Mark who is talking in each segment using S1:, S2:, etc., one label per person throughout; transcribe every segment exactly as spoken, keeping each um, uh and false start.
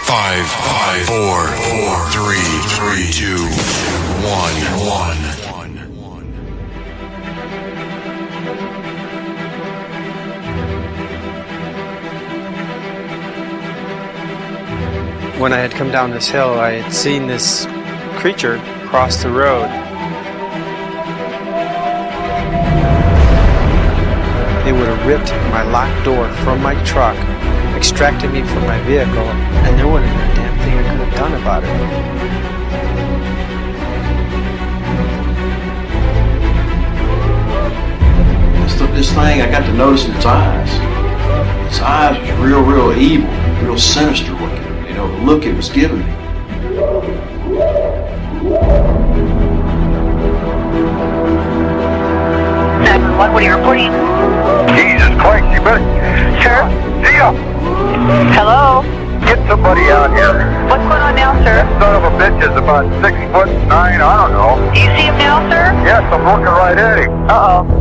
S1: Five, five, four, four, three, three, two, one, one.
S2: When I had come down this hill, I had seen this creature cross the road. They would have ripped my locked door from my truck, extracted me from my vehicle, and there wasn't a damn thing I could have done about
S3: it. This, this thing, I got to notice in its eyes. Its eyes was real, real evil, real sinister looking. You know, the look it was giving me.
S4: seven one, what are you reporting?
S5: Jesus Christ, you better... Sheriff, Gia!
S4: Hello?
S5: Get somebody out here.
S4: What's going on now, sir?
S5: That son of a bitch is about six foot nine, I don't know.
S4: Do you see him now, sir?
S5: Yes, I'm looking right at him.
S4: Uh-oh.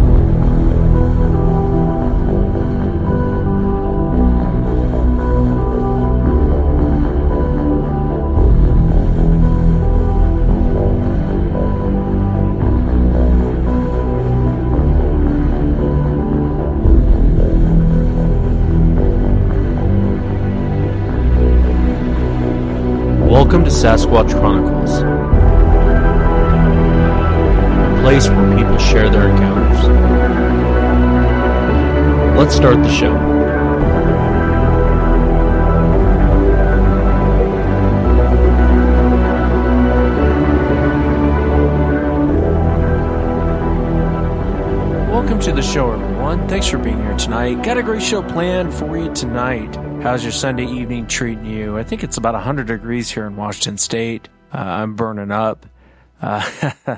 S6: Welcome to Sasquatch Chronicles, a place where people share their encounters. Let's start the show. Welcome to the show, everyone. Thanks for being here tonight. Got a great show planned for you tonight. How's your Sunday evening treating you? I think it's about one hundred degrees here in Washington State. Uh, I'm burning up. Uh,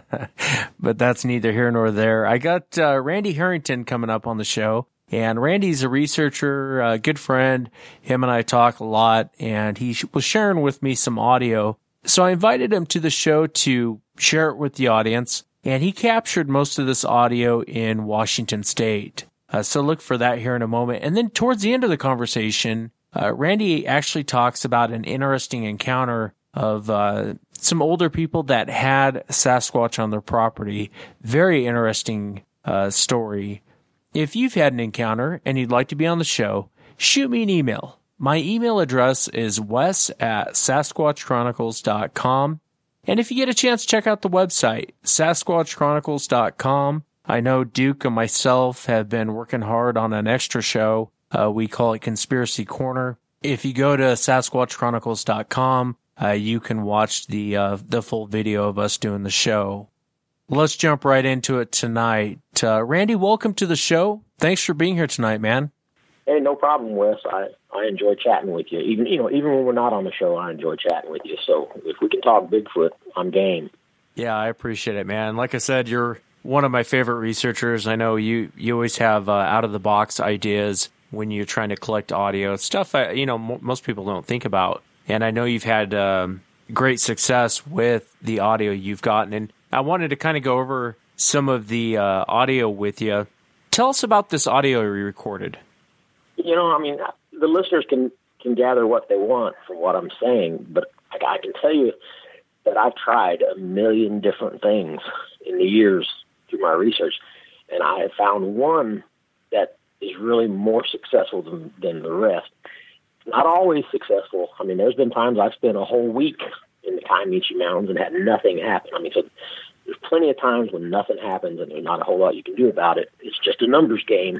S6: but that's neither here nor there. I got uh, Randy Harrington coming up on the show. And Randy's a researcher, a good friend. Him and I talk a lot. And he was sharing with me some audio. So I invited him to the show to share it with the audience. And he captured most of this audio in Washington State. Uh, so look for that here in a moment. And then towards the end of the conversation, Uh, Randy actually talks about an interesting encounter of uh, some older people that had Sasquatch on their property. Very interesting uh, story. If you've had an encounter and you'd like to be on the show, shoot me an email. My email address is wes at sasquatch chronicles dot com. And if you get a chance, check out the website, sasquatch chronicles dot com. I know Duke and myself have been working hard on an extra show. Uh, we call it Conspiracy Corner. If you go to sasquatch chronicles dot com, uh, you can watch the uh, the full video of us doing the show. Let's jump right into it tonight. Uh, Randy, welcome to the show. Thanks for being here tonight, man.
S7: Hey, no problem, Wes. I, I enjoy chatting with you. Even you know, even when we're not on the show, I enjoy chatting with you. So if we can talk Bigfoot, I'm game.
S6: Yeah, I appreciate it, man. Like I said, you're one of my favorite researchers. I know you, you always have uh, out-of-the-box ideas when you're trying to collect audio, stuff I, you know, m- most people don't think about. And I know you've had um, great success with the audio you've gotten. And I wanted to kind of go over some of the uh, audio with you. Tell us about this audio you recorded.
S7: You know, I mean, the listeners can, can gather what they want from what I'm saying, but I, I can tell you that I've tried a million different things in the years through my research, and I have found one that is really more successful than, than the rest. Not always successful. I mean, there's been times I've spent a whole week in the Kiamichi Mountains and had nothing happen. I mean, so there's plenty of times when nothing happens and there's not a whole lot you can do about it. It's just a numbers game.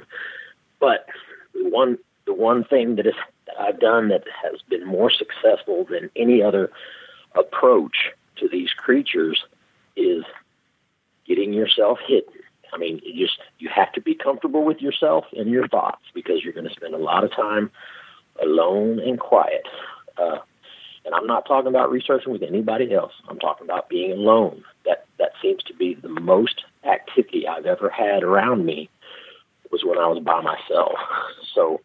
S7: But the one, the one thing that, is, that I've done that has been more successful than any other approach to these creatures is getting yourself hidden. I mean, you just you have to be comfortable with yourself and your thoughts because you're going to spend a lot of time alone and quiet. Uh, and I'm not talking about researching with anybody else. I'm talking about being alone. That that seems to be the most activity I've ever had around me was when I was by myself. So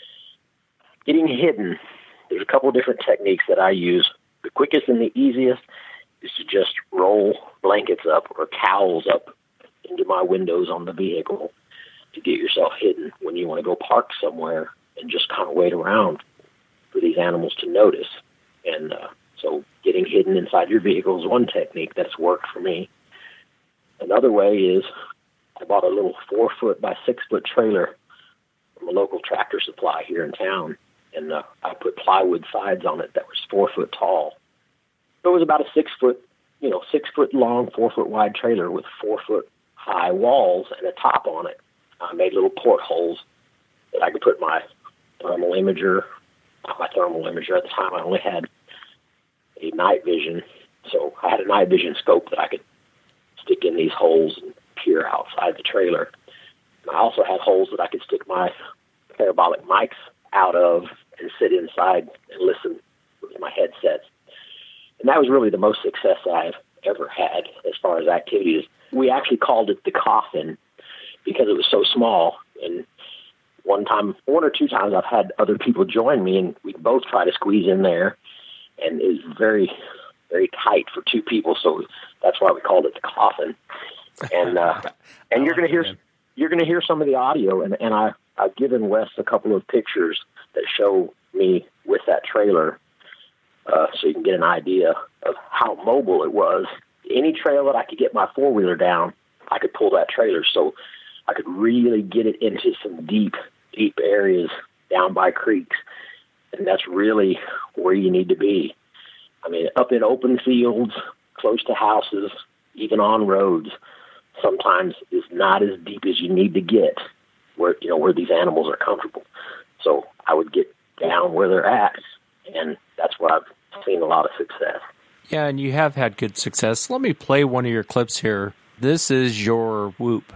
S7: getting hidden, there's a couple of different techniques that I use. The quickest and the easiest is to just roll blankets up or towels up into my windows on the vehicle to get yourself hidden when you want to go park somewhere and just kind of wait around for these animals to notice. And uh, so getting hidden inside your vehicle is one technique that's worked for me. Another way is I bought a little four-foot by six-foot trailer from a local Tractor Supply here in town, and uh, I put plywood sides on it that was four foot tall. So it was about a six-foot, you know, six-foot long, four-foot wide trailer with four-foot high walls and a top on it. I made little portholes that I could put my thermal imager, not my thermal imager at the time. I only had a night vision, so I had a night vision scope that I could stick in these holes and peer outside the trailer. And I also had holes that I could stick my parabolic mics out of and sit inside and listen with my headsets. And that was really the most success I've ever had as far as activities. We actually called it the coffin because it was so small. And one time, one or two times, I've had other people join me, and we both try to squeeze in there. And it was very, very tight for two people, so that's why we called it the coffin. And uh, and you're going to hear you're going to hear some of the audio, and, and I I've given Wes a couple of pictures that show me with that trailer, uh, so you can get an idea of how mobile it was. Any trail that I could get my four wheeler down, I could pull that trailer, so I could really get it into some deep, deep areas down by creeks, and that's really where you need to be. I mean, up in open fields, close to houses, even on roads, sometimes is not as deep as you need to get where, you know, where these animals are comfortable. So I would get down where they're at, and that's where I've seen a lot of success.
S6: Yeah, and you have had good success. Let me play one of your clips here. This is your whoop.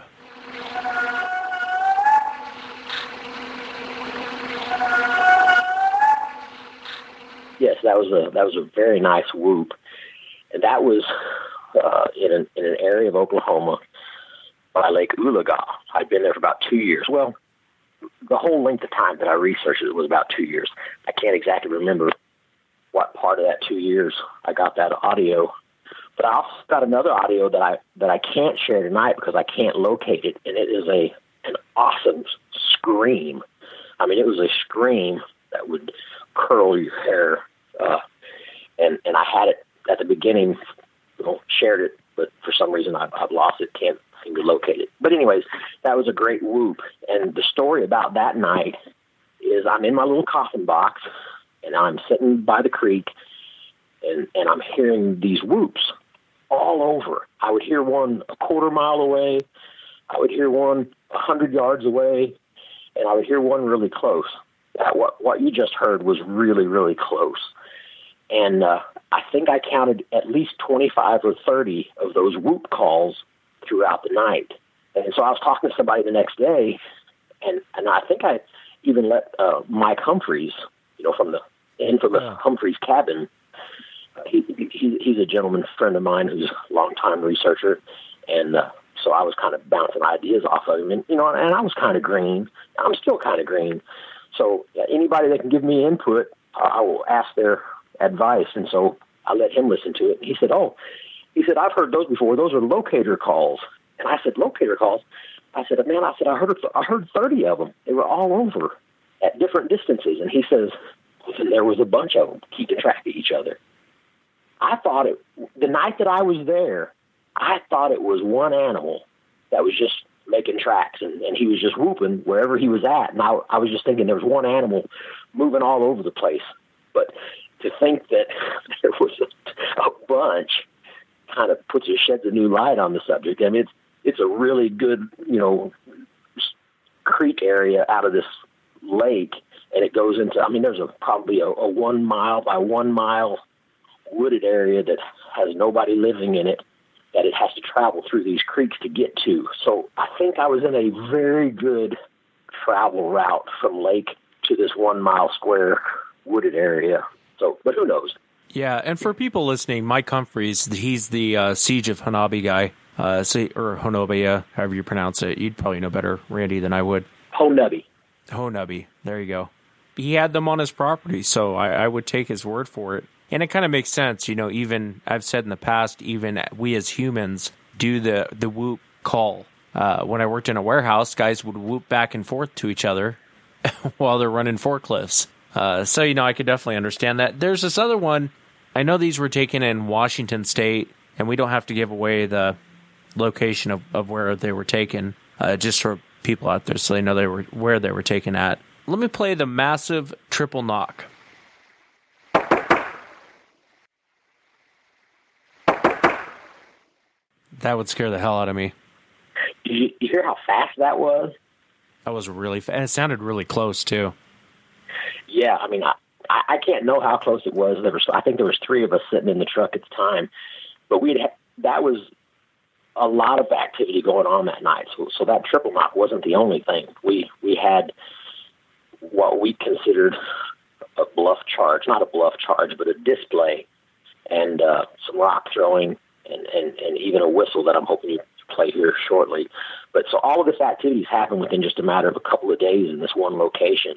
S7: Yes, that was a that was a very nice whoop, and that was uh, in an in an area of Oklahoma by Lake Oologah. I'd been there for about two years. Well, the whole length of time that I researched it was about two years. I can't exactly remember what part of that two years I got that audio, but I also got another audio that I that I can't share tonight because I can't locate it, and it is a an awesome scream. I mean, it was a scream that would curl your hair, uh, and and I had it at the beginning, you know, shared it, but for some reason I've, I've lost it, can't seem to locate it. But anyways, that was a great whoop, and the story about that night is I'm in my little coffin box, and I'm sitting by the creek, and, and I'm hearing these whoops all over. I would hear one a quarter mile away, I would hear one a hundred yards away, and I would hear one really close. Uh, what what you just heard was really, really close. And uh, I think I counted at least twenty-five or thirty of those whoop calls throughout the night. And so I was talking to somebody the next day, and, and I think I even let uh, Mike Humphreys, you know, from the infamous yeah. Humphreys Cabin, uh, he, he, he's a gentleman friend of mine who's a longtime researcher, and uh, so I was kind of bouncing ideas off of him. And, you know, and I was kind of green. I'm still kind of green. So uh, anybody that can give me input, uh, I will ask their advice. And so I let him listen to it. And he said, oh, he said, I've heard those before. Those are locator calls. And I said, locator calls? I said, man, I said, I heard I heard thirty of them. They were all over at different distances. And he says, and there was a bunch of them keeping track of each other. I thought it, the night that I was there, I thought it was one animal that was just making tracks, and, and he was just whooping wherever he was at. And I, I was just thinking there was one animal moving all over the place. But to think that there was a, a bunch kind of puts a sheds a new light on the subject. I mean, it's it's a really good, you know, creek area out of this lake, and it goes into, I mean, there's a probably a, a one mile by one mile wooded area that has nobody living in it, that it has to travel through these creeks to get to. So I think I was in a very good travel route from lake to this one mile square wooded area. So, but who knows?
S6: Yeah, and for people listening, Mike Humphreys, he's the uh, Siege of Hanabi guy, uh, or Honobia, however you pronounce it. You'd probably know better, Randy, than I would.
S7: Honubby.
S6: Honubby, there you go. He had them on his property, so I, I would take his word for it. And it kind of makes sense, you know, even, I've said in the past, even we as humans do the, the whoop call. Uh, when I worked in a warehouse, guys would whoop back and forth to each other while they're running forklifts. Uh, so, you know, I could definitely understand that. There's this other one. I know these were taken in Washington State, and we don't have to give away the location of, of where they were taken, uh, just for people out there so they know they were where they were taken at. Let me play the massive triple knock. That would scare the hell out of me.
S7: Did you, you hear how fast that was?
S6: That was really fast. And it sounded really close, too.
S7: Yeah, I mean, I, I can't know how close it was. There was, I think there was three of us sitting in the truck at the time. But we that was a lot of activity going on that night. So, so that triple knock wasn't the only thing. We we had what we considered a bluff charge, not a bluff charge, but a display, and uh, some rock throwing, and, and, and even a whistle that I'm hoping you play here shortly. But so all of this activities happened within just a matter of a couple of days in this one location.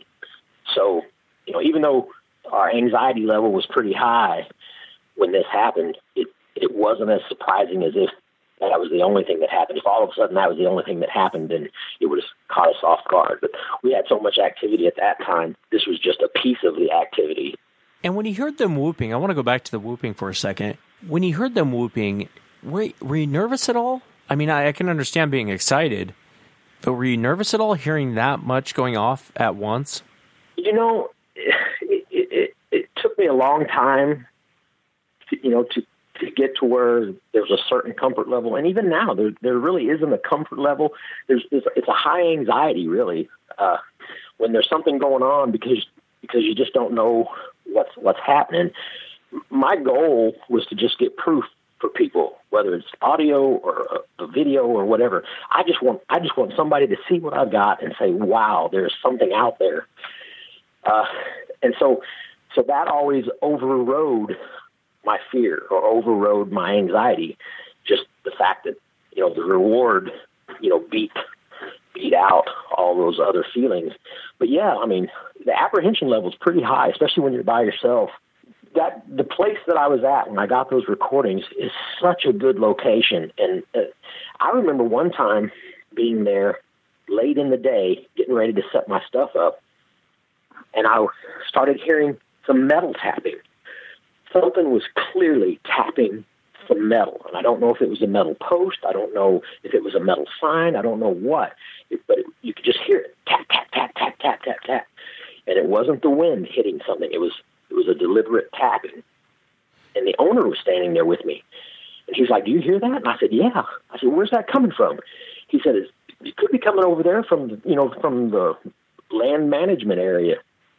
S7: So, you know, even though our anxiety level was pretty high when this happened, it, it wasn't as surprising as if that was the only thing that happened. If all of a sudden that was the only thing that happened, then it would have caught us off guard. But we had so much activity at that time, this was just a piece of the activity.
S6: And when you heard them whooping, I want to go back to the whooping for a second. When you heard them whooping, were, were you nervous at all? I mean, I, I can understand being excited, but were you nervous at all hearing that much going off at once?
S7: You know, it, it, it, it took me a long time, to, you know, to, to get to where there's a certain comfort level. And even now, there there really isn't a comfort level. There's, there's it's a high anxiety, really, uh, when there's something going on because because you just don't know what's what's happening. My goal was to just get proof for people, whether it's audio or a, a video or whatever. I just want I just want somebody to see what I've got and say, "Wow, there's something out there." Uh, and so, so that always overrode my fear or overrode my anxiety. Just the fact that, you know, the reward, you know, beat, beat out all those other feelings. But yeah, I mean, the apprehension level is pretty high, especially when you're by yourself. That the place that I was at when I got those recordings is such a good location. And uh, I remember one time being there late in the day, getting ready to set my stuff up, and I started hearing some metal tapping. Something was clearly tapping some metal. And I don't know if it was a metal post. I don't know if it was a metal sign. I don't know what. It, but it, you could just hear it. Tap, tap, tap, tap, tap, tap, tap. And it wasn't the wind hitting something. It was it was a deliberate tapping. And the owner was standing there with me. And he was like, "Do you hear that?" And I said, "Yeah." I said, "Where's that coming from?" He said, "It could be coming over there from, the, you know, from the land management area."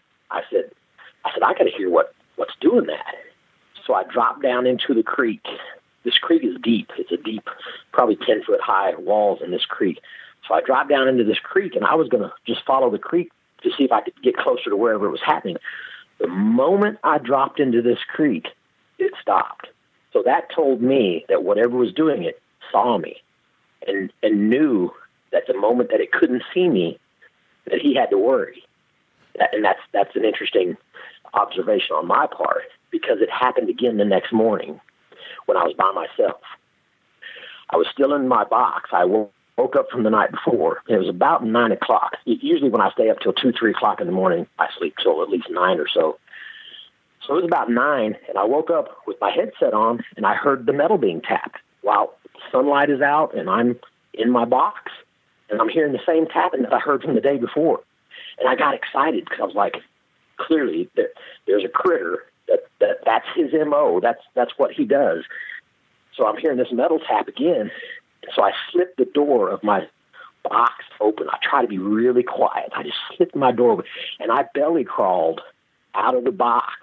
S7: I said, I said, I got to hear what, what's doing that. So I dropped down into the creek. This creek is deep. It's a deep, probably ten foot high walls in this creek. So I dropped down into this creek, and I was going to just follow the creek to see if I could get closer to wherever it was happening. The moment I dropped into this creek, it stopped. So that told me that whatever was doing it saw me and, and knew that the moment that it couldn't see me, that he had to worry. And that's that's an interesting observation on my part, because it happened again the next morning when I was by myself. I was still in my box. I woke up from the night before. And it was about nine o'clock. Usually when I stay up till two, three o'clock in the morning, I sleep till at least nine or so. So it was about nine, and I woke up with my headset on, and I heard the metal being tapped while sunlight is out, and I'm in my box, and I'm hearing the same tapping that I heard from the day before. And I got excited because I was like, clearly there, there's a critter that, that that's his M O. That's that's what he does. So I'm hearing this metal tap again. So I slipped the door of my box open. I try to be really quiet. I just slipped my door open, and I belly crawled out of the box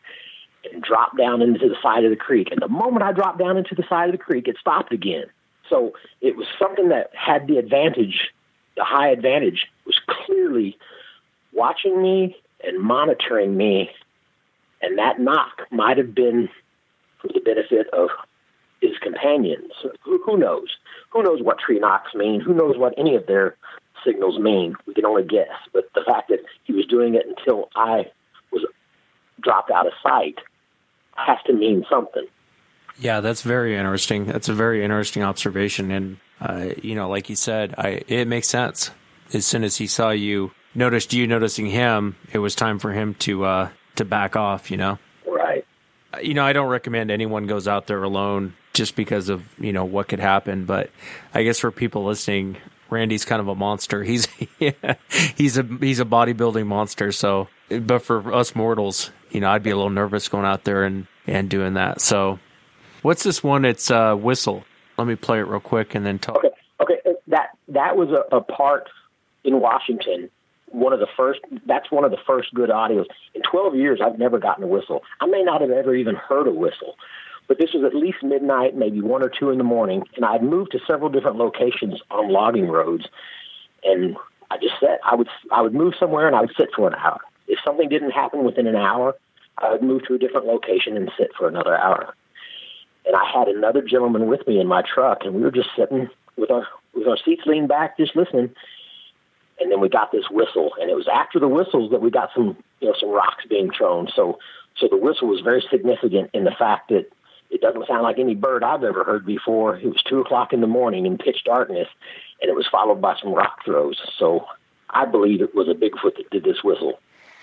S7: and dropped down into the side of the creek. And the moment I dropped down into the side of the creek, it stopped again. So it was something that had the advantage, the high advantage, was clearly watching me and monitoring me, and that knock might have been for the benefit of his companions. Who, who knows? Who knows what tree knocks mean? Who knows what any of their signals mean? We can only guess. But the fact that he was doing it until I was dropped out of sight has to mean something.
S6: Yeah, that's very interesting. That's a very interesting observation. And, uh, you know, like you said, I, it makes sense. As soon as he saw you noticed you noticing him, it was time for him to uh, to back off, you know?
S7: Right.
S6: You know, I don't recommend anyone goes out there alone just because of, you know, what could happen. But I guess for people listening, Randy's kind of a monster. He's yeah, he's a he's a bodybuilding monster. So, but for us mortals, you know, I'd be a little nervous going out there and, and doing that. So, what's this one? It's uh, Whistle. Let me play it real quick and then talk.
S7: Okay, okay. That that was a, a part in Washington. One of the first. That's one of the first good audios. In twelve years, I've never gotten a whistle. I may not have ever even heard a whistle. But this was at least midnight, maybe one or two in the morning, and I'd moved to several different locations on logging roads. And I just said I would I would move somewhere and I would sit for an hour. If something didn't happen within an hour, I would move to a different location and sit for another hour. And I had another gentleman with me in my truck, and we were just sitting with our with our seats leaned back, just listening. And then we got this whistle, and it was after the whistles that we got some you know some rocks being thrown. So so the whistle was very significant in the fact that it doesn't sound like any bird I've ever heard before. It was two o'clock in the morning in pitch darkness, and it was followed by some rock throws. So I believe it was a Bigfoot that did this whistle.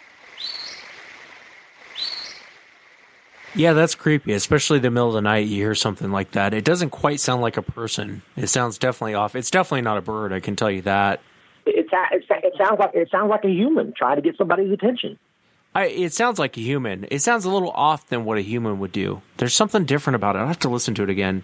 S6: Yeah, that's creepy, especially the middle of the night. You hear something like that. It doesn't quite sound like a person. It sounds definitely off. It's definitely not a bird. I can tell you that.
S7: It, it, it sounds like it sounds like a human trying to get somebody's attention.
S6: I, it sounds like a human. It sounds a little off than what a human would do. There's something different about it. I'll have to listen to it again.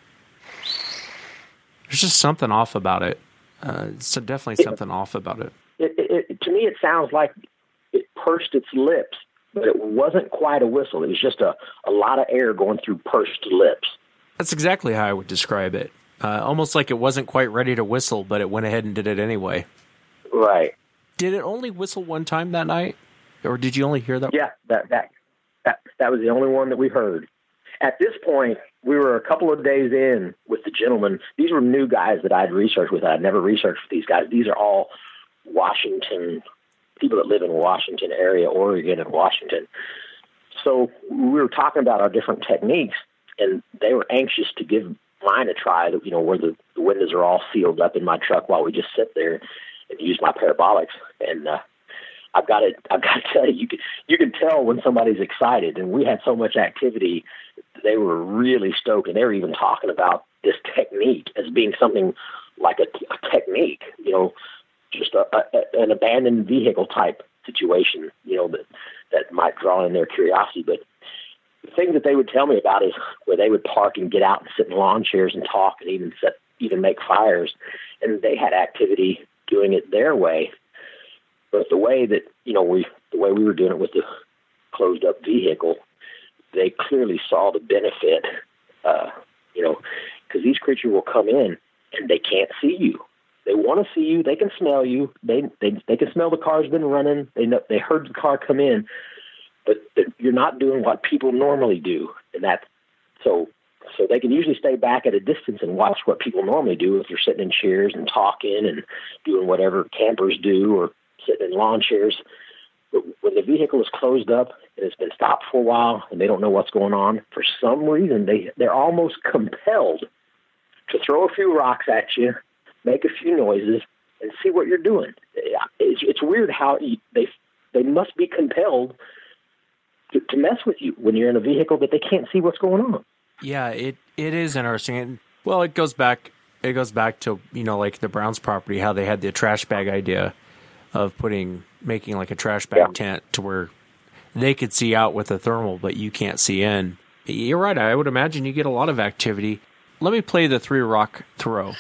S6: There's just something off about it. Uh, so definitely something it, off about it.
S7: It, it, it. To me, it sounds like it pursed its lips, but it wasn't quite a whistle. It was just a, a lot of air going through pursed lips.
S6: That's exactly how I would describe it. Uh, almost like it wasn't quite ready to whistle, but it went ahead and did it anyway.
S7: Right.
S6: Did it only whistle one time that night? Or did you only hear that?
S7: Yeah, that, that that that was the only one that we heard. At this point, we were a couple of days in with the gentleman. These were new guys that I'd researched with. I'd never researched with these guys. These are all Washington, people that live in Washington area, Oregon and Washington. So we were talking about our different techniques, and they were anxious to give mine a try, you know, where the, the windows are all sealed up in my truck while we just sit there and use my parabolics. And, uh, I've got to, I've got to tell you, you can, you can tell when somebody's excited, and we had so much activity. They were really stoked, and they were even talking about this technique as being something like a, a technique, you know, just a, a, an abandoned vehicle type situation, you know, that, that might draw in their curiosity. But the thing that they would tell me about is where they would park and get out and sit in lawn chairs and talk and even set, even make fires. And they had activity doing it their way. But the way that, you know, we, the way we were doing it with the closed up vehicle, they clearly saw the benefit, uh, you know, because these creatures will come in and they can't see you. They want to see you. They can smell you. They they they can smell the car's been running. They know, they heard the car come in, but you're not doing what people normally do, and that so so they can usually stay back at a distance and watch what people normally do if they're sitting in chairs and talking and doing whatever campers do or sitting in lawn chairs. But when the vehicle is closed up and it's been stopped for a while and they don't know what's going on, for some reason they they're almost compelled to throw a few rocks at you, make a few noises, and see what you're doing. It's, it's weird how you, they they must be compelled to, to mess with you when you're in a vehicle that they can't see what's going on.
S6: Yeah, it, it is interesting. Well, it goes back it goes back to, you know, like the Browns property, how they had the trash bag idea of putting making like a trash bag yeah. tent to where they could see out with a thermal, but you can't see in. You're right. I would imagine you get a lot of activity. Let me play the three rock throw.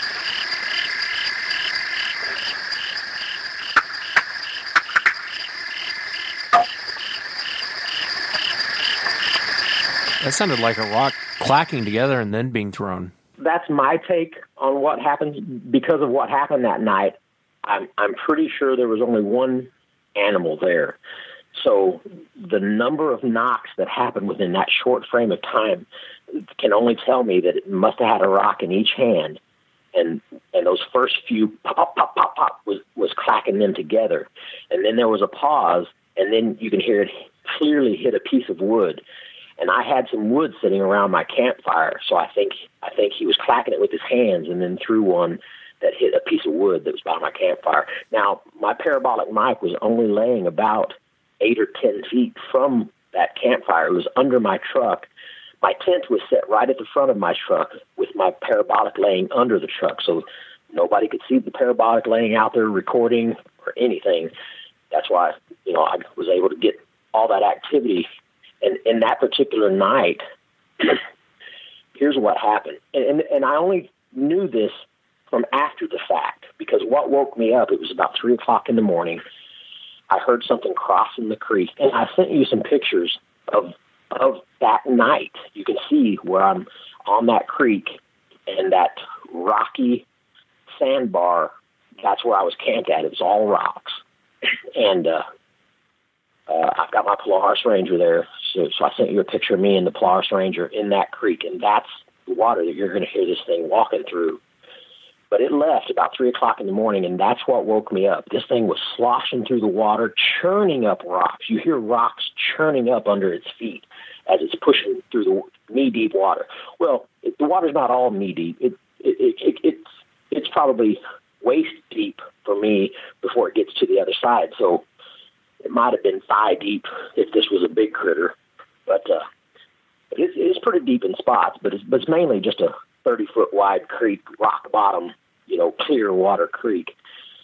S6: That sounded like a rock clacking together and then being thrown.
S7: That's my take on what happened. Because of what happened that night, I'm I'm pretty sure there was only one animal there. So the number of knocks that happened within that short frame of time can only tell me that it must have had a rock in each hand. And and those first few pop, pop, pop, pop, pop was, was clacking them together. And then there was a pause, and then you can hear it clearly hit a piece of wood. And I had some wood sitting around my campfire, so I think I think he was clacking it with his hands and then threw one that hit a piece of wood that was by my campfire. Now, my parabolic mic was only laying about eight or ten feet from that campfire. It was under my truck. My tent was set right at the front of my truck with my parabolic laying under the truck, so nobody could see the parabolic laying out there recording or anything. That's why, you know, I was able to get all that activity. And in that particular night, here's what happened. And, and, and I only knew this from after the fact, because what woke me up, it was about three o'clock in the morning. I heard something crossing the creek, and I sent you some pictures of of that night. You can see where I'm on that creek and that rocky sandbar. That's where I was camped at. It was all rocks. And uh, uh, I've got my Polaris Ranger there. So, so I sent you a picture of me and the Polaris Ranger in that creek, and that's the water that you're going to hear this thing walking through. But it left about three o'clock in the morning, and that's what woke me up. This thing was sloshing through the water, churning up rocks. You hear rocks churning up under its feet as it's pushing through the knee-deep water. Well, it, the water's not all knee-deep. It, it, it, it, it's, it's probably waist-deep for me before it gets to the other side. So it might have been thigh-deep if this was a big critter. But uh, it's, it's pretty deep in spots, but it's, but it's mainly just a thirty-foot wide creek, rock bottom, you know, clear water creek.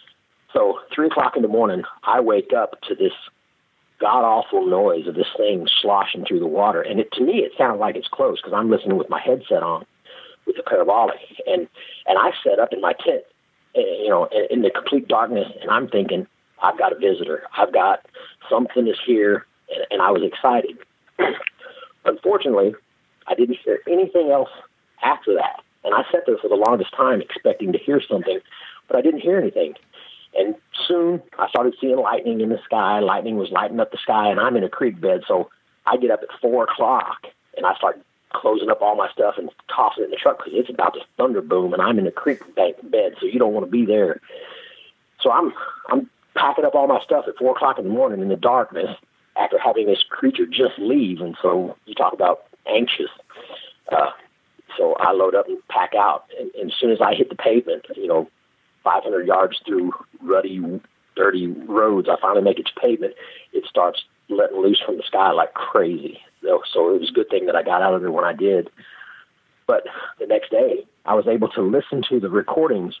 S7: So three o'clock in the morning, I wake up to this god-awful noise of this thing sloshing through the water. And it, to me, it sounded like it's close because I'm listening with my headset on with the parabolic. And, and I set up in my tent, you know, in, in the complete darkness, and I'm thinking, I've got a visitor. I've got something is here, and, and I was excited. Unfortunately, I didn't hear anything else after that. And I sat there for the longest time expecting to hear something, but I didn't hear anything. And soon I started seeing lightning in the sky. Lightning was lighting up the sky, and I'm in a creek bed. So I get up at four o'clock, and I start closing up all my stuff and tossing it in the truck because it's about to thunder boom, and I'm in a creek bank bed, so you don't want to be there. So I'm I'm packing up all my stuff at four o'clock in the morning in the darkness after having this creature just leave. And so you talk about anxious. Uh, so I load up and pack out. And, and as soon as I hit the pavement, you know, five hundred yards through ruddy, dirty roads, I finally make it to pavement. It starts letting loose from the sky like crazy. So it was a good thing that I got out of there when I did. But the next day, I was able to listen to the recordings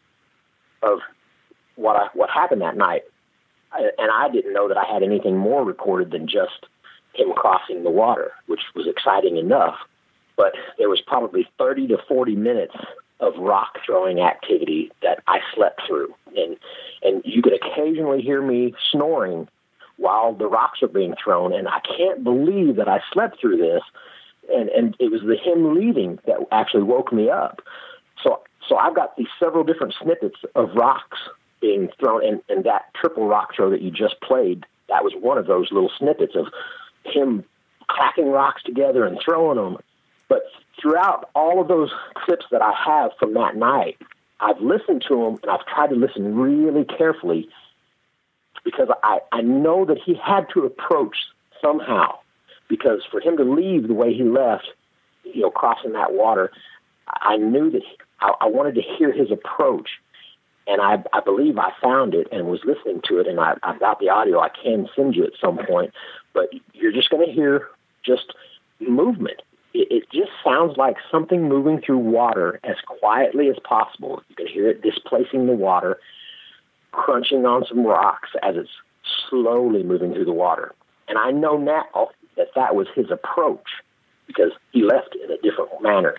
S7: of what I, what happened that night. I, and I didn't know that I had anything more recorded than just him crossing the water, which was exciting enough. But there was probably thirty to forty minutes of rock throwing activity that I slept through. And, and you could occasionally hear me snoring while the rocks are being thrown. And I can't believe that I slept through this. And, and it was the him leaving that actually woke me up. So, so I've got these several different snippets of rocks being thrown, and, and that triple rock throw that you just played, that was one of those little snippets of him clacking rocks together and throwing them. But throughout all of those clips that I have from that night, I've listened to them, and I've tried to listen really carefully because I, I know that he had to approach somehow, because for him to leave the way he left, you know, crossing that water, I knew that he, I, I wanted to hear his approach. And I, I believe I found it and was listening to it, and I, I've got the audio. I can send you at some point, but you're just going to hear just movement. It, it just sounds like something moving through water as quietly as possible. You can hear it displacing the water, crunching on some rocks as it's slowly moving through the water. And I know now that that was his approach because he left in a different manner.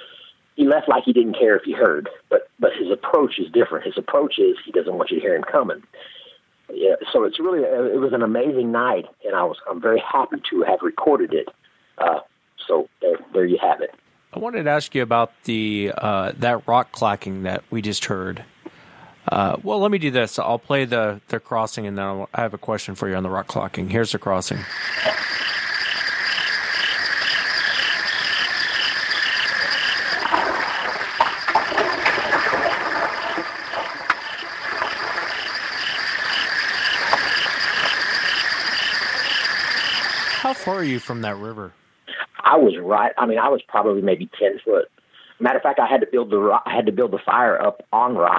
S7: He left like he didn't care if he heard, but but his approach is different. His approach is he doesn't want you to hear him coming. Yeah, so it's really it was an amazing night, and I was I'm very happy to have recorded it. Uh, so there, there you have it.
S6: I wanted to ask you about the uh, that rock clacking that we just heard. Uh, well, let me do this. I'll play the the crossing, and then I'll, I have a question for you on the rock clacking. Here's the crossing. How far are you from that river?
S7: I was right. I mean, I was probably maybe ten foot. Matter of fact, I had to build the I had to build the fire up on rocks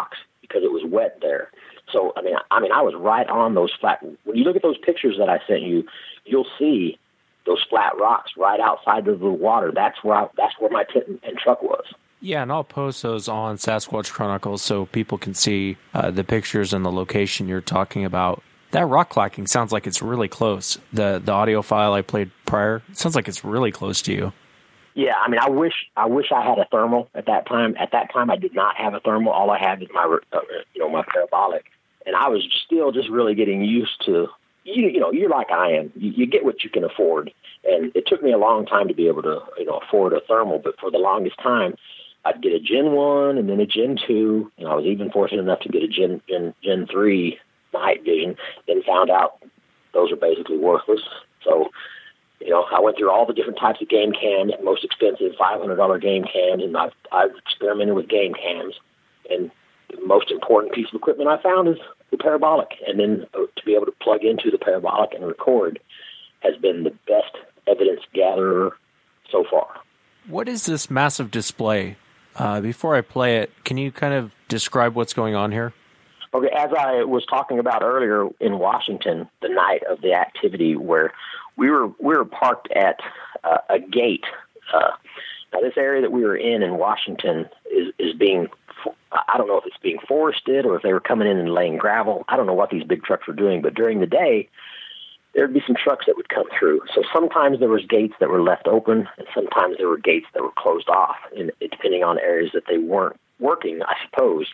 S7: because it was wet there. So, I mean, I mean, I was right on those flat. When you look at those pictures that I sent you, you'll see those flat rocks right outside of the water. That's where I, that's where my tent and truck was.
S6: Yeah, and I'll post those on Sasquatch Chronicles so people can see uh, the pictures and the location you're talking about. That rock clacking sounds like it's really close. The the audio file I played prior, it sounds like it's really close to you.
S7: Yeah, I mean, I wish I wish I had a thermal at that time. At that time, I did not have a thermal. All I had was my, uh, you know, my parabolic, and I was still just really getting used to. You, you know, you're like I am. You, you get what you can afford, and it took me a long time to be able to, you know, afford a thermal. But for the longest time, I'd get a Gen one and then a Gen two, and I was even fortunate enough to get a Gen Gen, Gen three night vision. Then found out those are basically worthless. So, you know, I went through all the different types of game cams, most expensive five hundred dollars game cams, and I've, I've experimented with game cams. And the most important piece of equipment I found is the parabolic. And then uh, to be able to plug into the parabolic and record has been the best evidence gatherer so far.
S6: What is this massive display? Uh, before I play it, can you kind of describe what's going on here?
S7: Okay, as I was talking about earlier in Washington, the night of the activity where we were we were parked at uh, a gate. Uh, now, this area that we were in in Washington is, is being, I don't know if it's being forested or if they were coming in and laying gravel. I don't know what these big trucks were doing, but during the day, there'd be some trucks that would come through. So sometimes there was gates that were left open, and sometimes there were gates that were closed off, and depending on areas that they weren't working, I suppose.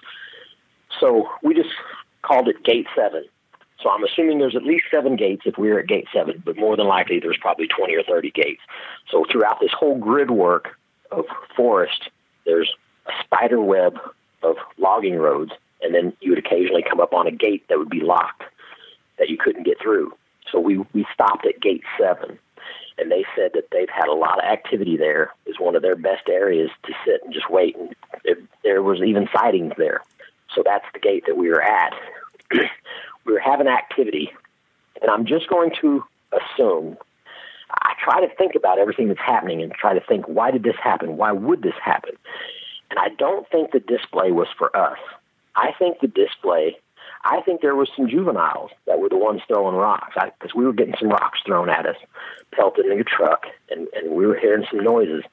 S7: So we just called it Gate seven. So I'm assuming there's at least seven gates if we were at Gate seven, but more than likely there's probably twenty or thirty gates. So throughout this whole grid work of forest, there's a spider web of logging roads, and then you would occasionally come up on a gate that would be locked that you couldn't get through. So we, we stopped at Gate seven, and they said that they've had a lot of activity there. It's one of their best areas to sit and just wait, and it, there was even sightings there. So that's the gate that we were at. We were having activity, and I'm just going to assume, I try to think about everything that's happening and try to think, why did this happen? Why would this happen? And I don't think the display was for us. I think the display, I think there was some juveniles that were the ones throwing rocks, because we were getting some rocks thrown at us, pelted in the truck, and, and we were hearing some noises.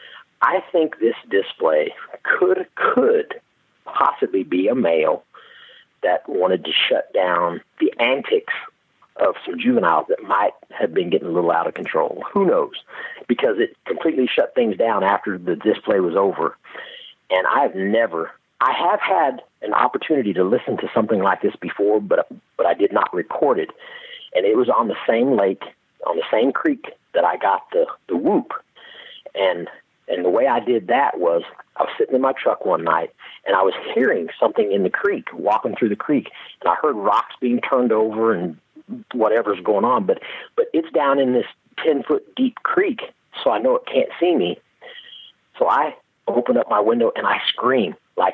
S7: I think this display could could possibly be a male that wanted to shut down the antics of some juveniles that might have been getting a little out of control. Who knows? Because it completely shut things down after the display was over. And I've never, I have had an opportunity to listen to something like this before, but but I did not record it. And it was on the same lake, on the same creek that I got the, the whoop. And and the way I did that was I was sitting in my truck one night, and I was hearing something in the creek, walking through the creek, and I heard rocks being turned over and whatever's going on. But but it's down in this ten-foot deep creek, so I know it can't see me. So I open up my window, and I scream, like,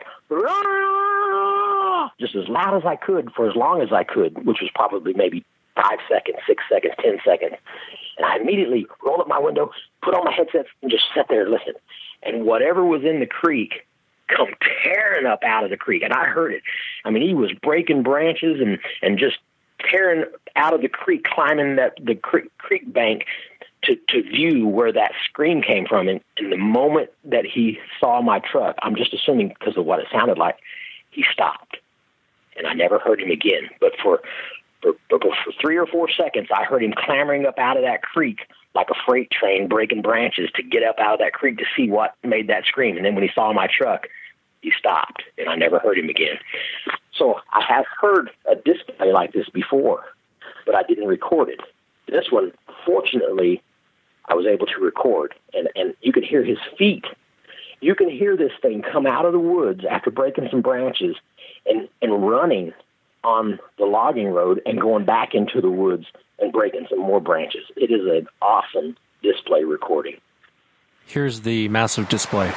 S7: "Rah!" Just as loud as I could for as long as I could, which was probably maybe five seconds, six seconds, ten seconds. And I immediately rolled up my window, put on my headsets, and just sat there and listened. And whatever was in the creek come tearing up out of the creek. And I heard it. I mean, he was breaking branches and, and just tearing out of the creek, climbing that the creek, creek bank to, to view where that scream came from. And, and the moment that he saw my truck, I'm just assuming because of what it sounded like, he stopped. And I never heard him again. But for For, for three or four seconds, I heard him clambering up out of that creek like a freight train breaking branches to get up out of that creek to see what made that scream. And then when he saw my truck, he stopped, and I never heard him again. So I have heard a display like this before, but I didn't record it. This one, fortunately, I was able to record, and, and you could hear his feet. You can hear this thing come out of the woods after breaking some branches and, and running on the logging road and going back into the woods and breaking some more branches. It is an awesome display recording.
S6: Here's the massive display.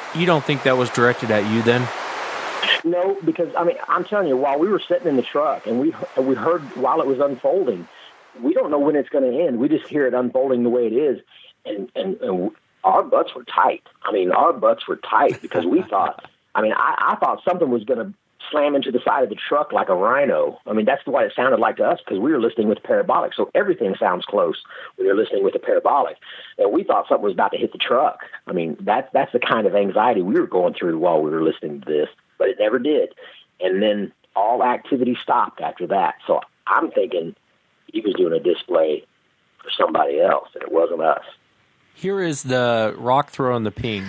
S6: You don't think that was directed at you then?
S7: No, because, I mean, I'm telling you, while we were sitting in the truck and we we heard while it was unfolding, we don't know when it's going to end. We just hear it unfolding the way it is, and, and, and our butts were tight. I mean, our butts were tight because we thought, I mean, I, I thought something was going to slam into the side of the truck like a rhino. I mean, that's what it sounded like to us because we were listening with the parabolic, so everything sounds close when you're listening with the parabolic. And we thought something was about to hit the truck. I mean, that's, that's the kind of anxiety we were going through while we were listening to this, but it never did. And then all activity stopped after that. So I'm thinking he was doing a display for somebody else, and it wasn't us.
S6: Here is the rock throw and the ping.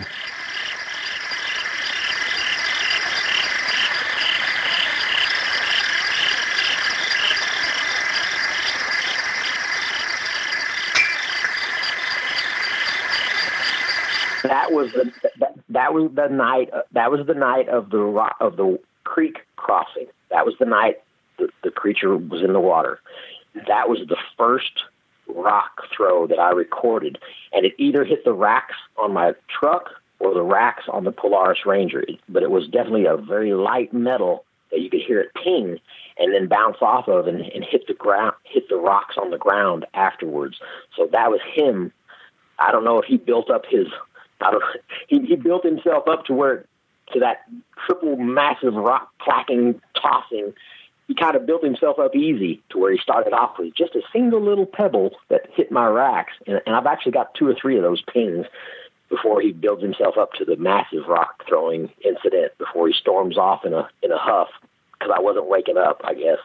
S7: That was the that, that was the night that was the night of the rock, of the creek crossing. That was the night the, the creature was in the water. That was the first rock throw that I recorded, and it either hit the racks on my truck or the racks on the Polaris Ranger. But it was definitely a very light metal that you could hear it ping and then bounce off of and, and hit the ground, hit the rocks on the ground afterwards. So that was him. I don't know if he built up his. I don't. He, he built himself up to where, to that triple massive rock clacking, tossing. He kind of built himself up easy to where he started off with just a single little pebble that hit my racks, and, and I've actually got two or three of those pings before he builds himself up to the massive rock throwing incident. Before he storms off in a in a huff because I wasn't waking up, I guess.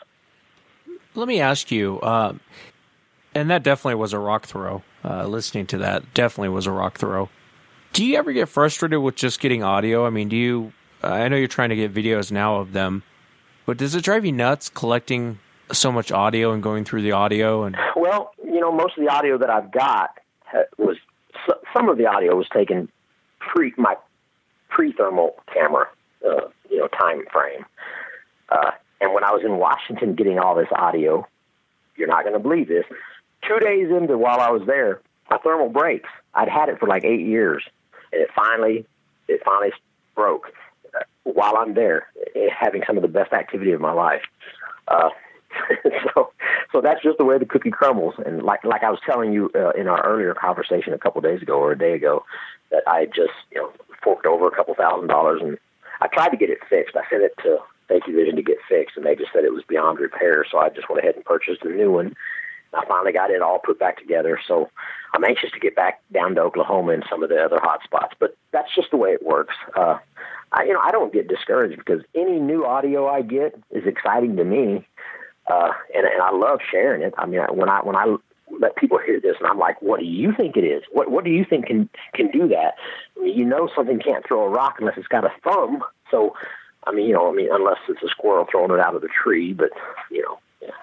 S6: Let me ask you, um, and that definitely was a rock throw. Uh, listening to that definitely was a rock throw. Do you ever get frustrated with just getting audio? I mean, do you, uh, I know you're trying to get videos now of them, but does it drive you nuts collecting so much audio and going through the audio? And
S7: Well, you know, most of the audio that I've got was, some of the audio was taken pre, my pre-thermal camera, uh, you know, time frame. Uh, and when I was in Washington getting all this audio, you're not going to believe this, two days into while I was there, my thermal breaks. I'd had it for like eight years. And it finally, it finally broke uh, while I'm there, uh, having some of the best activity of my life. Uh, so, so that's just the way the cookie crumbles. And like, like I was telling you uh, in our earlier conversation a couple of days ago or a day ago, that I just, you know, forked over a couple thousand dollars, and I tried to get it fixed. I sent it to Thank You Vision to get fixed, and they just said it was beyond repair. So I just went ahead and purchased a new one. I finally got it all put back together, so I'm anxious to get back down to Oklahoma and some of the other hot spots. But that's just the way it works. Uh, I, you know, I don't get discouraged because any new audio I get is exciting to me, uh, and, and I love sharing it. I mean, when I when I let people hear this, and I'm like, "What do you think it is? What What do you think can can do that?" I mean, you know, something can't throw a rock unless it's got a thumb. So, I mean, you know, I mean, unless it's a squirrel throwing it out of the tree, but you know.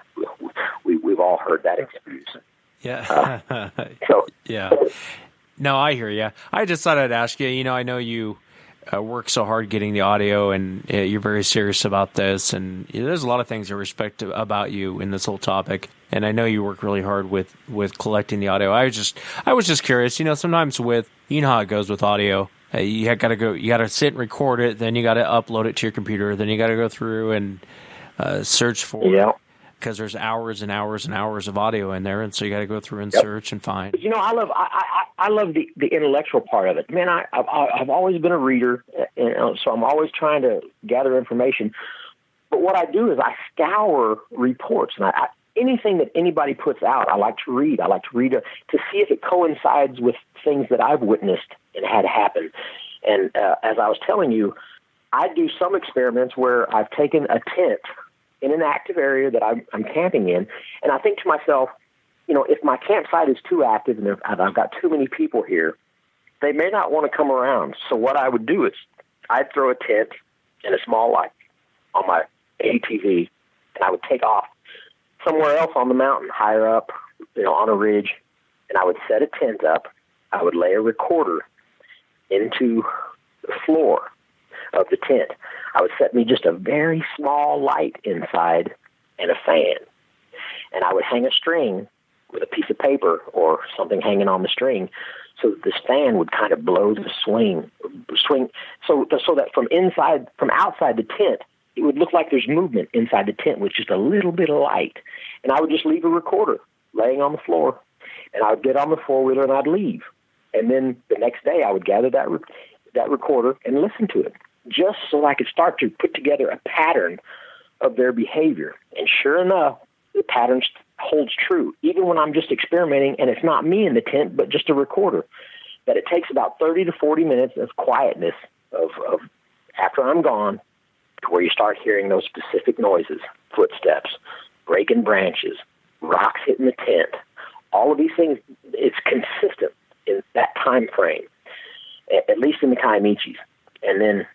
S7: We, we've all heard that excuse.
S6: Yeah.
S7: Uh, so.
S6: Yeah. No, I hear you. I just thought I'd ask you, you know, I know you uh, work so hard getting the audio, and uh, you're very serious about this, and you know, there's a lot of things I respect about you in this whole topic, and I know you work really hard with, with collecting the audio. I was just I was just curious, you know, sometimes with, you know how it goes with audio. Uh, you got to go, you got to sit and record it, then you got to upload it to your computer, then you got to go through and uh, search for
S7: yeah.
S6: it. Because there's hours and hours and hours of audio in there, and so you got to go through and
S7: yep.
S6: search and find.
S7: You know, I love I I, I love the, the intellectual part of it. Man, I I've, I've always been a reader, and so I'm always trying to gather information. But what I do is I scour reports, and I, I, anything that anybody puts out, I like to read. I like to read a, to see if it coincides with things that I've witnessed and had happen. And uh, as I was telling you, I do some experiments where I've taken a tent in an active area that I'm, I'm camping in, and I think to myself, you know, if my campsite is too active and I've got too many people here, they may not want to come around. So what I would do is I'd throw a tent and a small light on my A T V, and I would take off somewhere else on the mountain, higher up, you know, on a ridge, and I would set a tent up. I would lay a recorder into the floor of the tent. I would set me just a very small light inside and a fan. And I would hang a string with a piece of paper or something hanging on the string, so that this fan would kind of blow the swing, swing, so so that from inside, from outside the tent, it would look like there's movement inside the tent with just a little bit of light. And I would just leave a recorder laying on the floor, and I would get on the four-wheeler and I'd leave. And then the next day I would gather that re- that recorder and listen to it, just so I could start to put together a pattern of their behavior. And sure enough, the pattern holds true, even when I'm just experimenting and it's not me in the tent, but just a recorder, that it takes about thirty to forty minutes of quietness of, of after I'm gone, to where you start hearing those specific noises, footsteps, breaking branches, rocks hitting the tent. All of these things, it's consistent in that time frame, at least in the Kiamichis. And then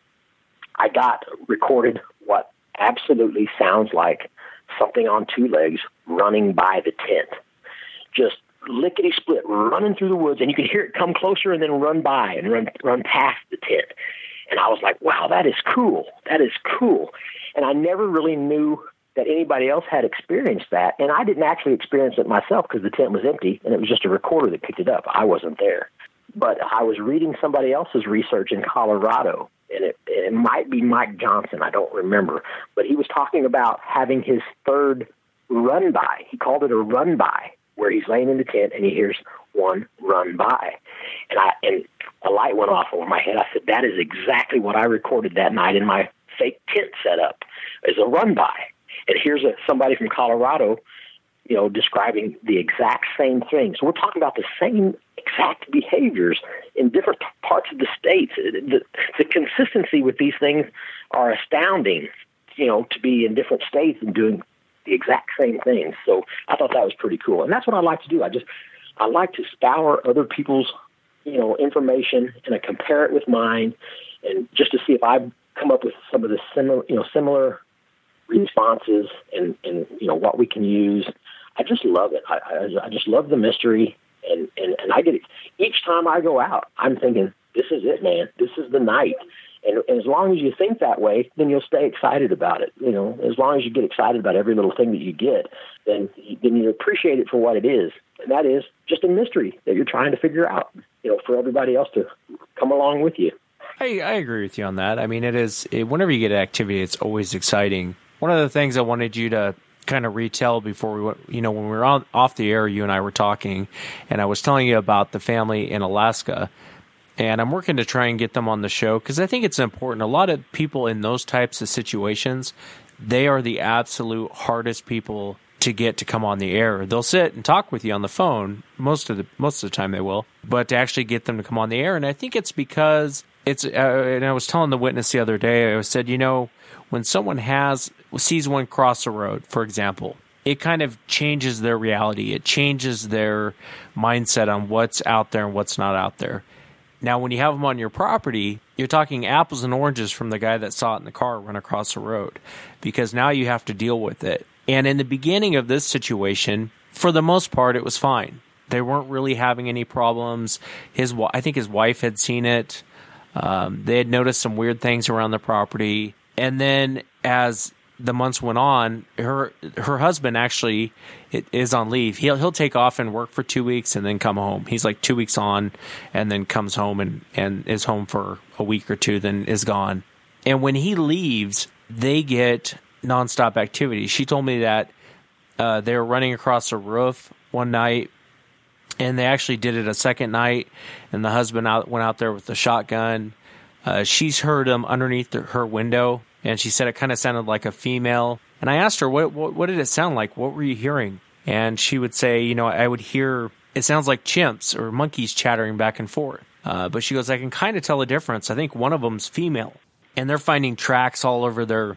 S7: I got recorded what absolutely sounds like something on two legs running by the tent, just lickety-split, running through the woods, and you could hear it come closer and then run by and run run past the tent. And I was like, wow, that is cool. That is cool. And I never really knew that anybody else had experienced that. And I didn't actually experience it myself because the tent was empty and it was just a recorder that picked it up. I wasn't there. But I was reading somebody else's research in Colorado, and it, it might be Mike Johnson, I don't remember. But he was talking about having his third run-by. He called it a run-by, where he's laying in the tent and he hears one run by. And I and a light went off over my head. I said, that is exactly what I recorded that night in my fake tent setup, is a run-by. And here's a, somebody from Colorado, you know, describing the exact same thing. So we're talking about the same exact behaviors in different parts of the states. The, the consistency with these things are astounding, you know, to be in different states and doing the exact same things. So I thought that was pretty cool. And that's what I like to do. I just, I like to scour other people's, you know, information and I compare it with mine, and just to see if I come up with some of the similar, you know, similar responses and, and, you know, what we can use. I just love it. I, I, I just love the mystery. And, and, and I get it. Each time I go out, I'm thinking, this is it, man. This is the night. And, and as long as you think that way, then you'll stay excited about it. You know, as long as you get excited about every little thing that you get, then, then you appreciate it for what it is. And that is just a mystery that you're trying to figure out, you know, for everybody else to come along with you.
S6: I, I agree with you on that. I mean, it is, it, whenever you get an activity, it's always exciting. One of the things I wanted you to kind of retell before we went, you know, when we were on, off the air, you and I were talking, and I was telling you about the family in Alaska, and I'm working to try and get them on the show because I think it's important. A lot of people in those types of situations, they are the absolute hardest people to get to come on the air. They'll sit and talk with you on the phone most of the most of the time they will, but to actually get them to come on the air, and I think it's because it's. Uh, and I was telling the witness the other day, I said, you know, when someone has sees one cross the road, for example, it kind of changes their reality. It changes their mindset on what's out there and what's not out there. Now, when you have them on your property, you're talking apples and oranges from the guy that saw it in the car run across the road, because now you have to deal with it. And in the beginning of this situation, for the most part, it was fine. They weren't really having any problems. His, I think his wife had seen it. Um, they had noticed some weird things around the property. And then as the months went on, her her husband actually is on leave. He'll he'll take off and work for two weeks and then come home. He's like two weeks on and then comes home and, and is home for a week or two, then is gone. And when he leaves, they get nonstop activity. She told me that uh, they were running across a roof one night, and they actually did it a second night, and the husband out, went out there with a shotgun. Uh, she's heard him underneath the, her window, and she said it kind of sounded like a female. And I asked her, what, what what did it sound like? What were you hearing? And she would say, you know, I would hear, it sounds like chimps or monkeys chattering back and forth. Uh, but she goes, I can kind of tell a difference. I think one of them's female. And they're finding tracks all over their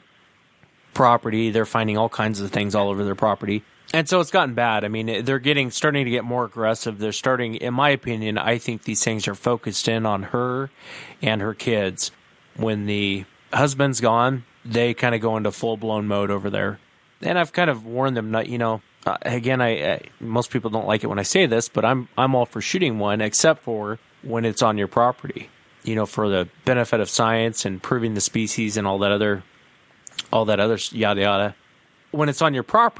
S6: property. They're finding all kinds of things all over their property. And so it's gotten bad. I mean, they're getting starting to get more aggressive. They're starting, in my opinion, I think these things are focused in on her and her kids. When the husband's gone, they kind of go into full-blown mode over there. And I've kind of warned them not, you know, uh, again, I, I most people don't like it when I say this, but I'm I'm all for shooting one, except for when it's on your property, you know, for the benefit of science and proving the species and all that other, all that other yada yada. When it's on your property,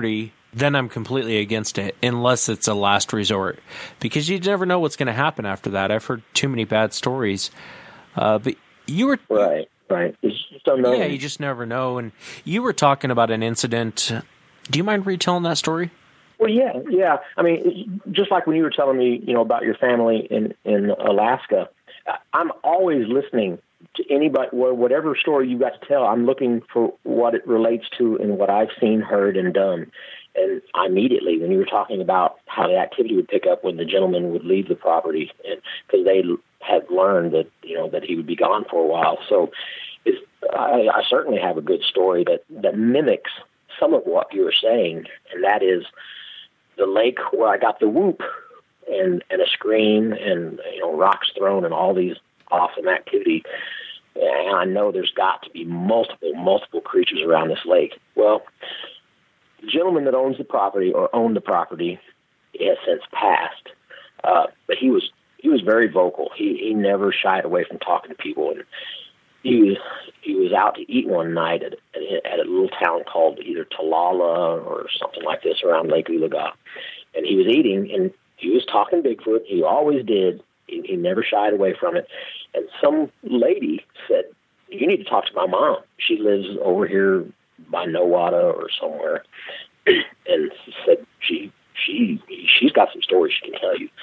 S6: then I'm completely against it, unless it's a last resort, because you never know what's going to happen after that. I've heard too many bad stories. Uh, but you were
S7: right, right. You just don't know.
S6: Yeah, you just never know. And you were talking about an incident. Do you mind retelling that story?
S7: Well, yeah, yeah. I mean, just like when you were telling me, you know, about your family in in Alaska, I'm always listening to anybody, whatever story you got to tell. I'm looking for what it relates to and what I've seen, heard, and done. And I immediately, when you were talking about how the activity would pick up when the gentleman would leave the property, and because they had learned that, you know, that he would be gone for a while. So it's, I, I certainly have a good story that, that mimics some of what you were saying, and that is the lake where I got the whoop and, and a scream and, you know, rocks thrown and all these awesome activity. And I know there's got to be multiple, multiple creatures around this lake. Well, the gentleman that owns the property or owned the property has since passed, uh, but he was he was very vocal. He he never shied away from talking to people, and he was he was out to eat one night at at a little town called either Talala or something like this around Lake Ulaga, and he was eating and he was talking Bigfoot. He always did. He, he never shied away from it. And some lady said, "You need to talk to my mom. She lives over here by Nowata or somewhere." And she said she she she's got some stories she can tell you.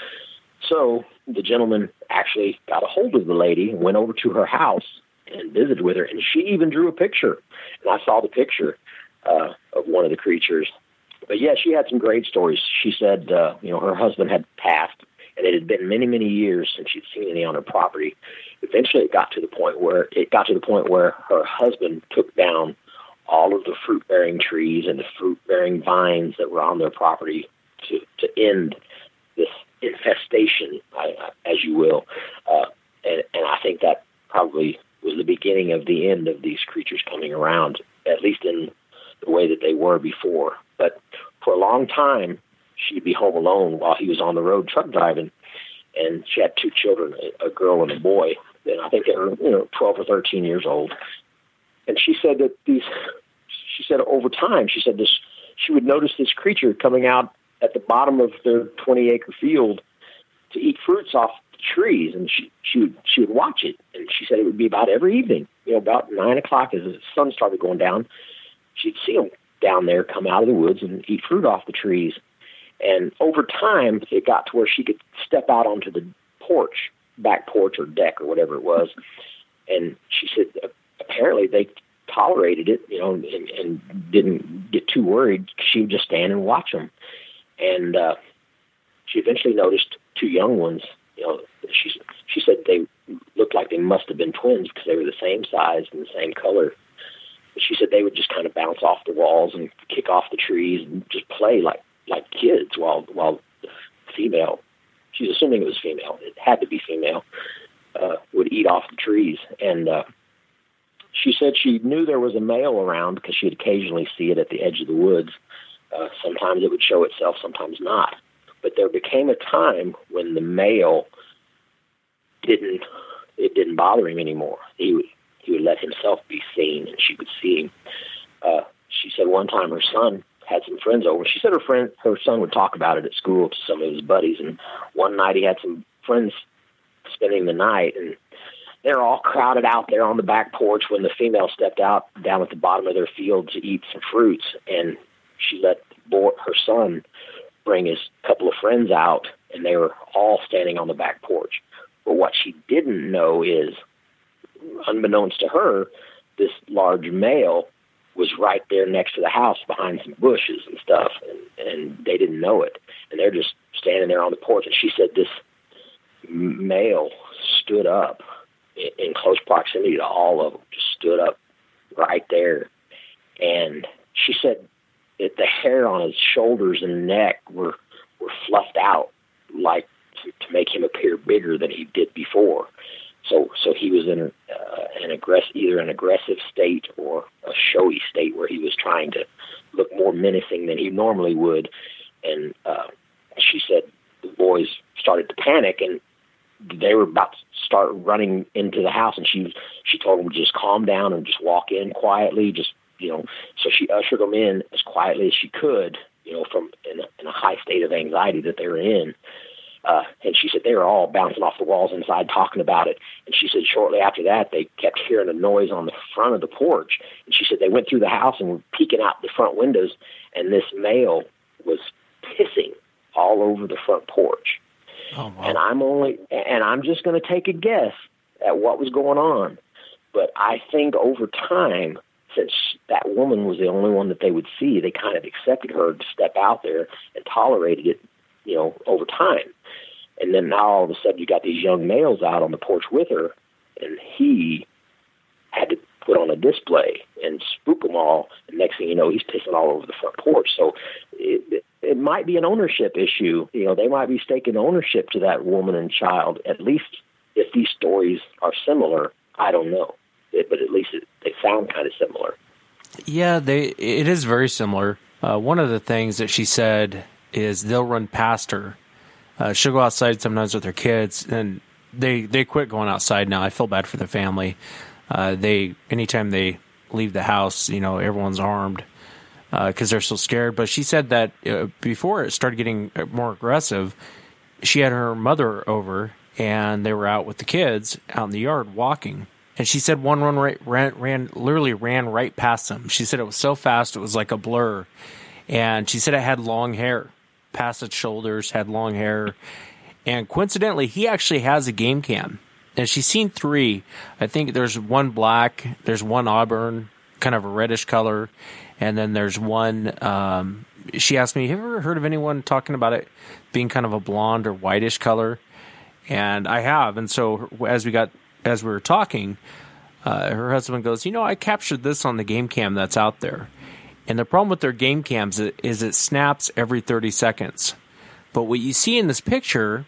S7: So the gentleman actually got a hold of the lady and went over to her house and visited with her, and she even drew a picture. And I saw the picture uh, of one of the creatures. But yeah, she had some great stories. She said, uh, you know, her husband had passed, and it had been many, many years since she'd seen any on her property. Eventually, it got to the point where it got to the point where her husband took down all of the fruit-bearing trees and the fruit-bearing vines that were on their property to, to end this infestation, I, as you will. Uh, and, and I think that probably was the beginning of the end of these creatures coming around, at least in the way that they were before. But for a long time, she'd be home alone while he was on the road truck driving, and she had two children, a, a girl and a boy. And I think they were, you know, twelve or thirteen years old. And she said that these, she said over time, she said this, she would notice this creature coming out at the bottom of their twenty acre field to eat fruits off the trees. And she, she would, she would watch it. And she said it would be about every evening, you know, about nine o'clock as the sun started going down, she'd see them down there come out of the woods and eat fruit off the trees. And over time, it got to where she could step out onto the porch, back porch or deck or whatever it was. And she said, apparently they tolerated it, you know, and, and didn't get too worried. She would just stand and watch them. And uh, she eventually noticed two young ones. You know, she she said they looked like they must have been twins because they were the same size and the same color. But she said they would just kind of bounce off the walls and kick off the trees and just play like like kids while while the female, she's assuming it was female, it had to be female, uh, would eat off the trees. And uh, she said she knew there was a male around because she'd occasionally see it at the edge of the woods. Uh, sometimes it would show itself, sometimes not. But there became a time when the male didn't, it didn't bother him anymore. He would, he would let himself be seen, and she would see him. Uh, she said one time her son had some friends over. She said her friend, her son would talk about it at school to some of his buddies. And one night he had some friends spending the night, and they're all crowded out there on the back porch when the female stepped out down at the bottom of their field to eat some fruits. And she let the boy, her son bring his couple of friends out, and they were all standing on the back porch. But what she didn't know is, unbeknownst to her, this large male was right there next to the house behind some bushes and stuff, and, and they didn't know it. And they're just standing there on the porch. And she said this male stood up in, in close proximity to all of them, just stood up right there. And she said that the hair on his shoulders and neck were, were fluffed out, like to, to make him appear bigger than he did before. So, so he was in uh, an aggressive, either an aggressive state or a showy state where he was trying to look more menacing than he normally would. And uh, she said the boys started to panic, and they were about to start running into the house. And she she told them to just calm down and just walk in quietly. Just you know, so she ushered them in as quietly as she could. you know, from in a, in a high state of anxiety that they were in. Uh, and she said they were all bouncing off the walls inside talking about it. And she said shortly after that, they kept hearing a noise on the front of the porch. And she said they went through the house and were peeking out the front windows, and this male was pissing all over the front porch.
S6: Oh, wow.
S7: And I'm only, and I'm just going to take a guess at what was going on. But I think over time, since that woman was the only one that they would see, they kind of accepted her to step out there and tolerated it, you know, over time. And then now all of a sudden you got these young males out on the porch with her, and he had to put on a display and spook them all. And next thing you know, he's pissing all over the front porch. So it, it might be an ownership issue. You know, they might be staking ownership to that woman and child. At least if these stories are similar, I don't know. It, but at least it, they sound kind of similar.
S6: Yeah, they it is very similar. Uh, one of the things that she said is they'll run past her. Uh, she'll go outside sometimes with her kids, and they they quit going outside now. I feel bad for the family. Uh, they anytime they leave the house, you know, everyone's armed because uh, they're so scared. But she said that uh, before it started getting more aggressive, she had her mother over, and they were out with the kids out in the yard walking. And she said one run right, ran, ran literally ran right past them. She said it was so fast it was like a blur. And she said it had long hair, past its shoulders, had long hair. And coincidentally, he actually has a game cam. And she's seen three. I think there's one black, there's one auburn, kind of a reddish color. And then there's one, um, she asked me, have you ever heard of anyone talking about it being kind of a blonde or whitish color? And I have. And so as we got, as we were talking, uh, her husband goes, you know, I captured this on the game cam that's out there. And the problem with their game cams is it snaps every thirty seconds. But what you see in this picture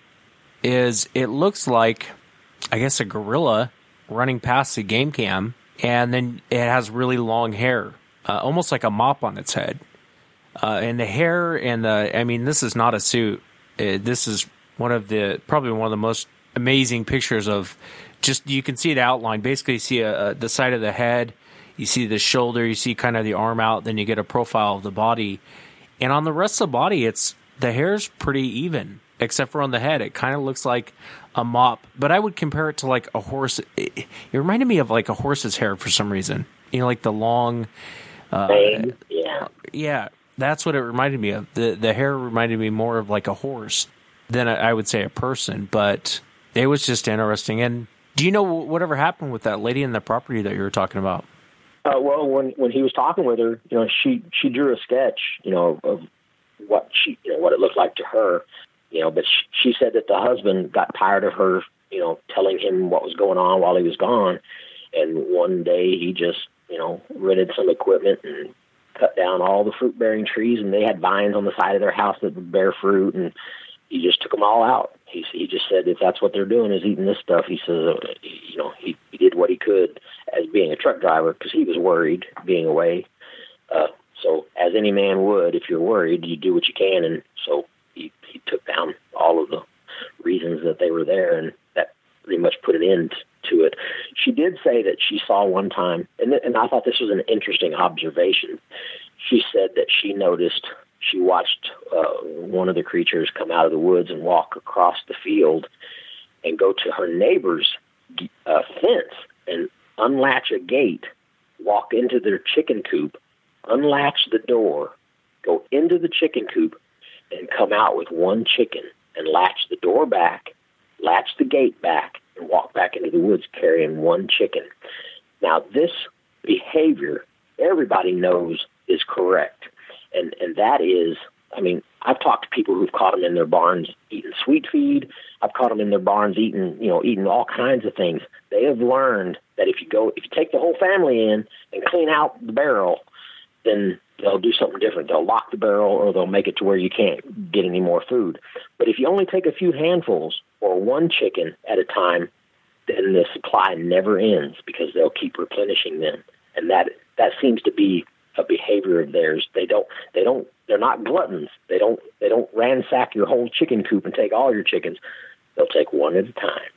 S6: is it looks like, I guess, a gorilla running past the game cam, and then it has really long hair, uh, almost like a mop on its head. Uh, and the hair and the, I mean, this is not a suit. Uh, this is one of the, probably one of the most amazing pictures of just, you can see the outline. Basically, you see a, a, the side of the head, you see the shoulder, you see kind of the arm out, then you get a profile of the body. And on the rest of the body, it's, the hair's pretty even, except for on the head. It kind of looks like a mop. But I would compare it to like a horse. It, it reminded me of like a horse's hair for some reason. You know, like the long, uh,
S7: yeah,
S6: yeah. That's what it reminded me of. The the hair reminded me more of like a horse than a, I would say a person. But it was just interesting. And do you know whatever happened with that lady in the property that you were talking about?
S7: Uh, well, when when he was talking with her, you know, she she drew a sketch, you know, of what she, you know, what it looked like to her, you know. But she, she said that the husband got tired of her, you know, telling him what was going on while he was gone, and one day he just, you know, rented some equipment and cut down all the fruit-bearing trees, and they had vines on the side of their house that would bear fruit, and he just took them all out. He he just said if that's what they're doing is eating this stuff, he says, uh, you know, he, he did what he could as being a truck driver because he was worried being away. Uh, so as any man would, if you're worried, you do what you can. And so he, he took down all of the reasons that they were there, and that pretty much put an end to it. She did say that she saw one time, and, th- and I thought this was an interesting observation. She said that she noticed, she watched uh, one of the creatures come out of the woods and walk across the field and go to her neighbor's uh, fence and unlatch a gate, walk into their chicken coop, unlatch the door, go into the chicken coop, and come out with one chicken and latch the door back, latch the gate back, and walk back into the woods carrying one chicken. Now, this behavior, everybody knows is correct. And and that is, I mean, I've talked to people who've caught them in their barns eating sweet feed. I've caught them in their barns eating, you know, eating all kinds of things. They have learned that if you go, if you take the whole family in and clean out the barrel, then they'll do something different. They'll lock the barrel, or they'll make it to where you can't get any more food. But if you only take a few handfuls or one chicken at a time, then the supply never ends because they'll keep replenishing them. And that that seems to be a behavior of theirs. They don't, they don't, they're not gluttons. They don't, they don't ransack your whole chicken coop and take all your chickens. They'll take one at a time.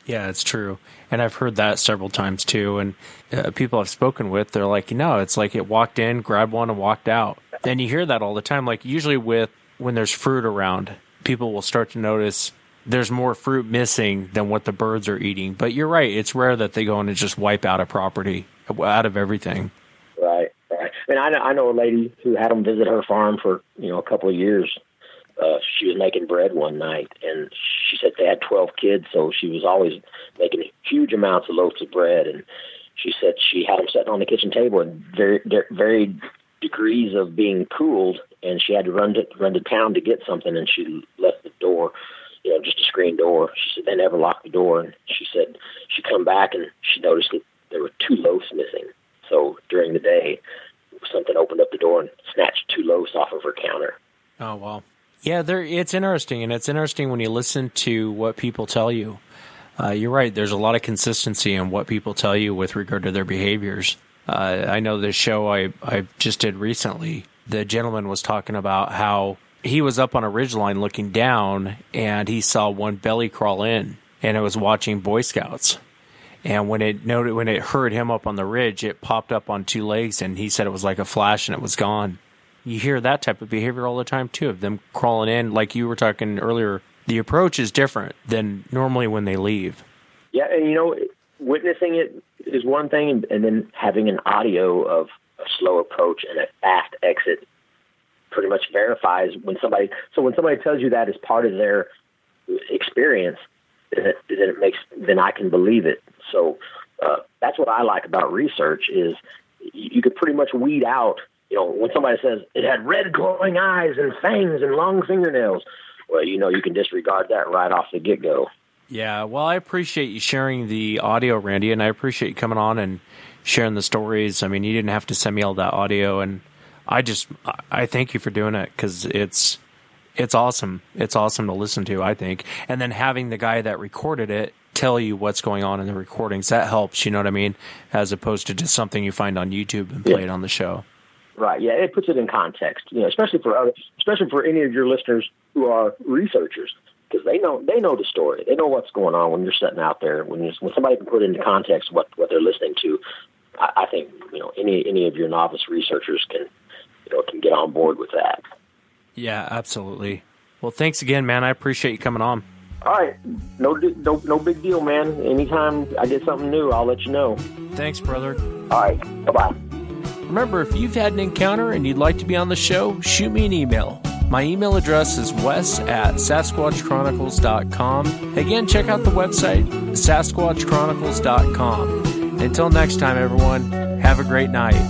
S6: Yeah, it's true. And I've heard that several times too. And uh, people I've spoken with, they're like, no, it's like it walked in, grabbed one, and walked out. And you hear that all the time. Like usually with when there's fruit around, people will start to notice there's more fruit missing than what the birds are eating. But you're right. It's rare that they go in and just wipe out a property, out of everything.
S7: Right, right. And I know, I know a lady who had them visit her farm for, you know, a couple of years. Uh, she was making bread one night, and she said they had twelve kids, so she was always making huge amounts of loaves of bread. And she said she had them sitting on the kitchen table in very, varied degrees of being cooled, and she had to run to run to town to get something, and she left the door, you know, just a screen door. She said they never locked the door, and she said she come back and she noticed that there were two loaves missing. So during the day, something opened up the door and snatched two loaves off of her counter.
S6: Oh, wow. Yeah, there. It's interesting, and it's interesting when you listen to what people tell you. Uh, you're right. There's a lot of consistency in what people tell you with regard to their behaviors. Uh, I know this show I, I just did recently, the gentleman was talking about how he was up on a ridgeline looking down, and he saw one belly crawl in, and it was watching Boy Scouts. And when it noted, when it heard him up on the ridge, it popped up on two legs, and he said it was like a flash, and it was gone. You hear that type of behavior all the time, too, of them crawling in. Like you were talking earlier, the approach is different than normally when they leave.
S7: Yeah, and, you know, witnessing it is one thing, and then having an audio of a slow approach and a fast exit pretty much verifies when somebody, so when somebody tells you that as part of their experience, then it, then it makes, then I can believe it. So uh, that's what I like about research is you, you could pretty much weed out, you know, when somebody says it had red glowing eyes and fangs and long fingernails, well, you know, you can disregard that right off the get-go.
S6: Yeah, well, I appreciate you sharing the audio, Randy, and I appreciate you coming on and sharing the stories. I mean, you didn't have to send me all that audio, and I just, I thank you for doing it because it's, it's awesome. It's awesome to listen to, I think. And then having the guy that recorded it tell you what's going on in the recordings, that helps, you know what I mean, as opposed to just something you find on YouTube and play it on the show.
S7: Right, yeah, it puts it in context, you know, especially for other, especially for any of your listeners who are researchers, because they know they know the story, they know what's going on when you're sitting out there. When you, when somebody can put into context what, what they're listening to, I, I think you know any any of your novice researchers can you know can get on board with that. Yeah,
S6: absolutely. Well, thanks again, man. I appreciate you coming on.
S7: All right, no no no big deal, man. Anytime I get something new, I'll let you know.
S6: Thanks, brother.
S7: All right, bye bye.
S6: Remember, if you've had an encounter and you'd like to be on the show, shoot me an email. My email address is wes at sasquatch chronicles dot com. Again, check out the website, sasquatch chronicles dot com. Until next time, everyone, have a great night.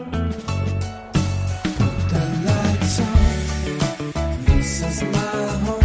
S8: This is my home.